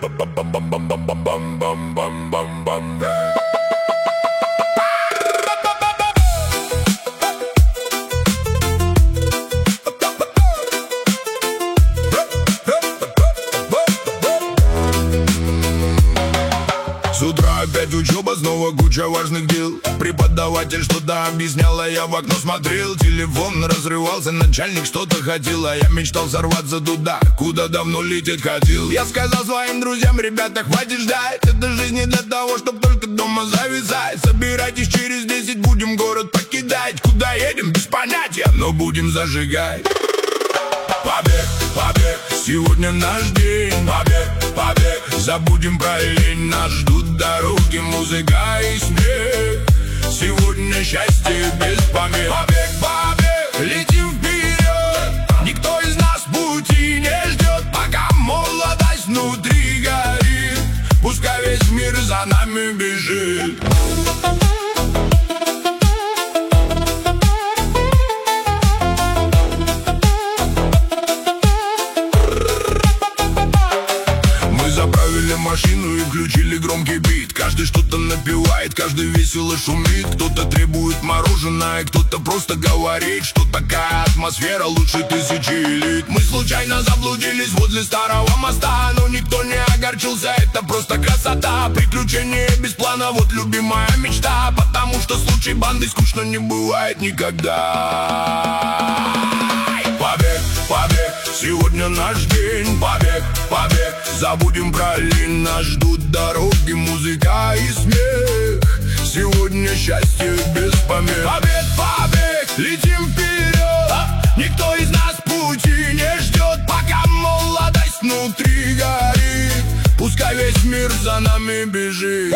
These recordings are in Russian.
С утра опять учеба, снова куча важных дел. Преподаватель что-то объяснял, а я в окно смотрел. Телефон разрывался, начальник что-то хотел, а я мечтал сорваться туда, куда давно лететь хотел. Я сказал своим друзьям: ребята, хватит ждать, это жизнь не для того, чтоб только дома зависать. Собирайтесь, через 10 будем город покидать. Куда едем, без понятия, но будем зажигать. Побег, побег, сегодня наш день. Побег, побег, забудем про лень. Нас ждут дороги, музыка и смех. Сегодня счастье без помех. Побег, побег, летим вперед. Никто из нас пути не ждет, пока молодость внутри горит. Пускай весь мир за нами бежит. Машину и включили громкий бит. Каждый что-то напевает, каждый весело шумит. Кто-то требует мороженое, кто-то просто говорит, что такая атмосфера лучше тысячи элит. Мы случайно заблудились возле старого моста, но никто не огорчился, это просто красота. Приключения без плана, вот любимая мечта. Потому что случай банды скучно не бывает никогда. Побег, побег, сегодня наш день. Побег, побег, забудем про лень. Нас ждут дороги, музыка и смех. Сегодня счастье без помех. Побег, побег, летим вперед. Никто из нас пути не ждет, пока молодость внутри горит. Пускай весь мир за нами бежит.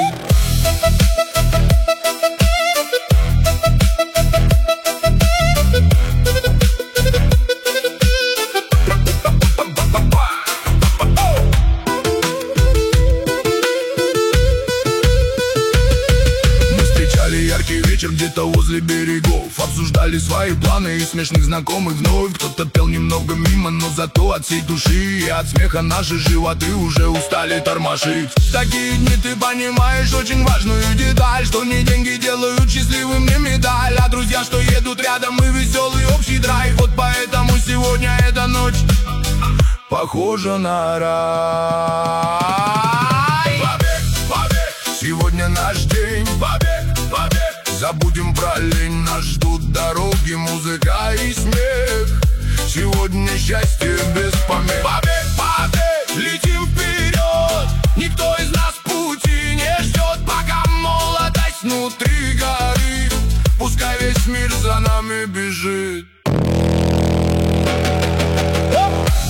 Яркий вечер где-то возле берегов. Обсуждали свои планы и смешных знакомых вновь. Кто-то пел немного мимо, но зато от всей души. И от смеха наши животы уже устали тормошить. В такие дни ты понимаешь очень важную деталь, что не деньги делают счастливым, не медаль, а друзья, что едут рядом, и веселый общий драйв. Вот поэтому сегодня эта ночь похожа на рай. Побег, побег, сегодня наш день. Побег, побег, забудем про лень. Нас ждут дороги, музыка и смех. Сегодня счастье без помех. Побег, побег, летим вперед. Никто из нас пути не ждет, пока молодость внутри горит. Пускай весь мир за нами бежит.